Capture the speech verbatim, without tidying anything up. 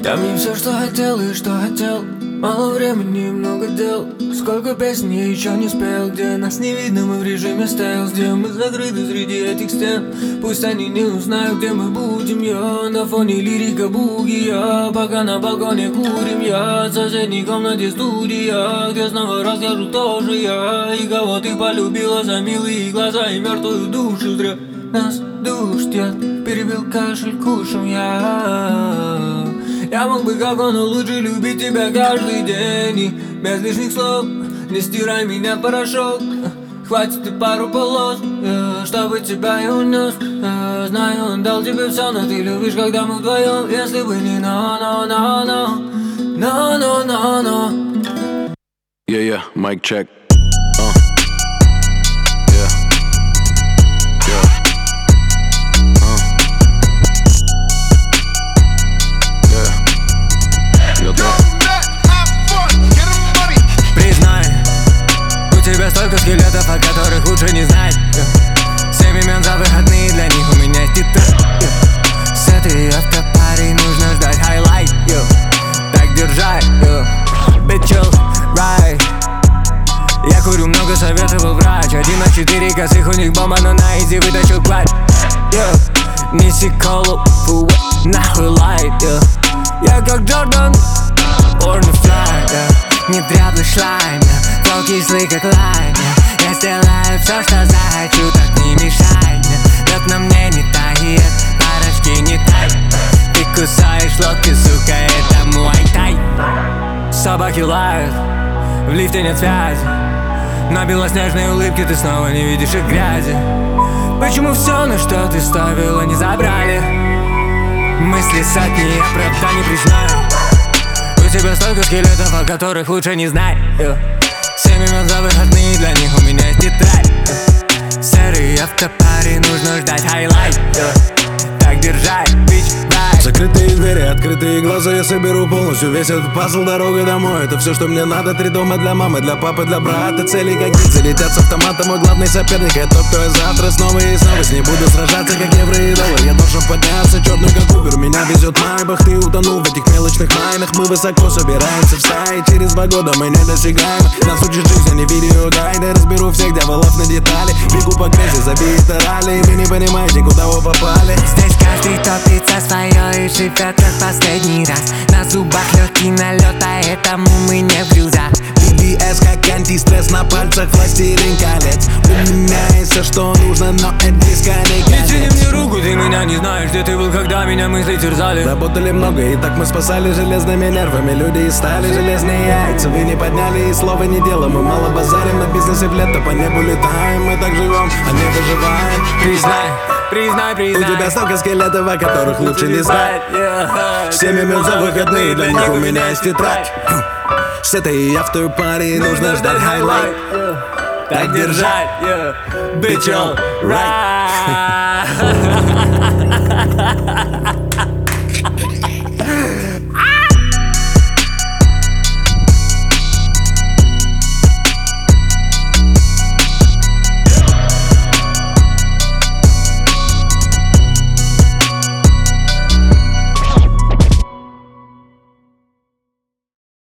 Дай мне все, что хотел и что хотел. Мало времени, много дел. Сколько песен я еще не спел. Где нас не видно, мы в режиме стелс. Где мы закрыты среди этих стен. Пусть они не узнают, где мы будем. Я на фоне лирика буги. Я пока на балконе курим. Я в соседней комнате студия, где снова расскажу тоже я. И кого ты полюбила за милые глаза и мертвую душу. Зря нас душит яд, перебил кашель кушем я. Я мог бы, как он, лучше любить тебя каждый день. И без лишних слов не стирай меня в порошок. Хватит и пару полос, чтобы тебя я унес. Знаю, он дал тебе все, но ты любишь, когда мы вдвоем. Если бы не no, no, no, no, no, no, no, no. Yeah, yeah, mic check. Столько скелетов, о которых лучше не знать. Семь имен за выходные, для них у меня тетрадь. С этой автопарой нужно ждать хайлайт. Так держать, bitch chill, right. Я курю, много советовал врач. Один на четыре косых, у них бомба, но на изи вытащил клатч. Неси колу, фу, нахуй лайт. Я как Джордан, born to fly. Не дряблый шлайм, флоу кислый как лайм. Я сделаю все, что захочу, так не мешай. Лед на мне не тает, порошки не тай. Ты кусаешь локти, сука, это муай-тай. Собаки лают, в лифте нет связи. На белоснежной улыбке ты снова не видишь их грязи. Почему все, на что ты ставила, не забрали? Мысли сотни, я правда не признаю. У тебя столько скелетов, о которых лучше не знать. Семь имен за выходные, для них у меня есть тетрадь. Серый автопаре, нужно ждать хайлайт. Так держать, bitch, right. Закрытые двери, открытые глаза, я соберу полностью весь этот пазл. Дорога домой, это все, что мне надо. Три дома для мамы, для папы, для брата. Цели как гидзы летят с автомата. Мой главный соперник, это тот, кто я завтра. Снова и снова с ней буду сражаться, как евро и доллар. Я должен подняться, черный как Убер. Меня везет майбах, ты утонул в этих мелочных майнах. Мы высоко собираемся в стае. Через два года мы недосягаемы. Нас учит жизнь, а не видеогайды. Разберу всех дьяволов на детали. Бегу по грязи, забиты ралли. Вы не понимаете, куда вы попали. Здесь каждый топит за свое и живет как последний раз. На зубах легкий налет, а этому мы не в глаза. би би эс как антистресс, на пальцах властелин колец. У меня есть все, что нужно, но это диско не конец. Не тяни мне руку, ты меня не знаешь, где ты был, когда меня мысли терзали. Работали много, и так мы спасали железными нервами. Люди и стали железные яйца. Вы не подняли и слова не дело. Мы мало базарим на бизнесе в лето. По небу летаем, мы так живем, а не выживаем. Признай, признай, признай. У тебя столько скелетов, о которых лучше не знать. Семь имен за выходные, для них у меня есть тетрадь. С этой автопарой нужно ждать хайлайт. Так держать, bitch, all right.